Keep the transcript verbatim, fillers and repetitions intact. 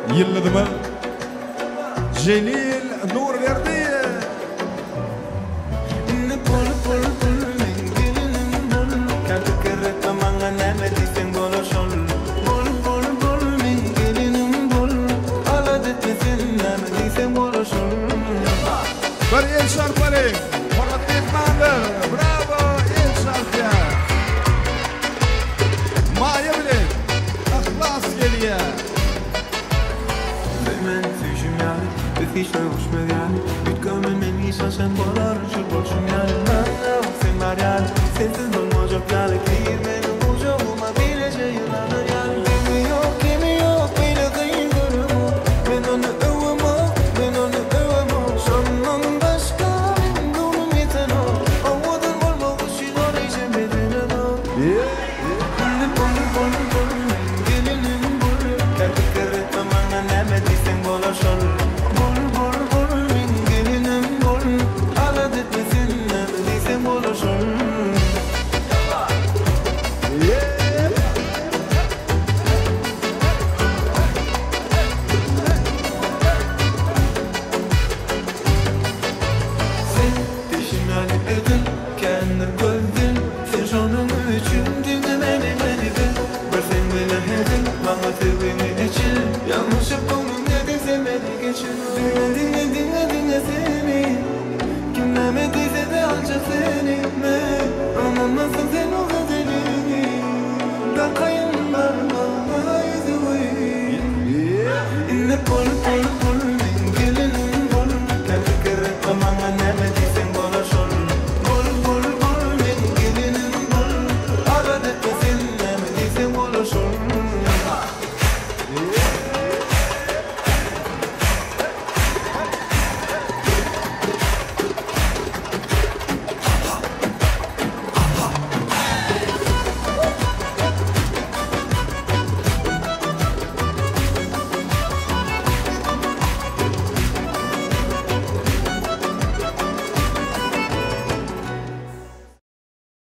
Yılladımı Celil Nurverdi. Pul pul pul mengilinin bul Kanka kerreta manga neme disen golo şol Bul bul bul mengilinin bul Aladet misin neme disen golo şol Bir Elşar Paling Hormatli etmandir. Bravo Elşarga. Maya bilen Ihlas geliyor. Men tüjüm yani Befişler hoşmer yani Bütkömün men nişan sen bolar Şur bolşum yani Ben sen var yani Sensiz olmayacak yani Kıyır benim ucağıma bileceğin ana yani Kimi yok kimi yok Beni kıyın görüm Ben onu övüm o Ben onu övüm o Şandan başka Ben donum yeten o Avadan olma kuşun arayacağım bedenen o Pulli pulli pulli pulli Gelinim bul Kerdi kerreta mana neme disen gola şol Bul bul bul Gelinim bul Aladet misin neme disen gola şol Sen peşim yani edin Kendin gördün Sen şonun üçün dinlemeni beni bil Bir sen bile hedin Bana tevbini içil Yanlış yapımın dedin sen beni geçin Dinle dinle dinle dinle seni Kim demediyse de ancak seni Ne anlamazsın sen o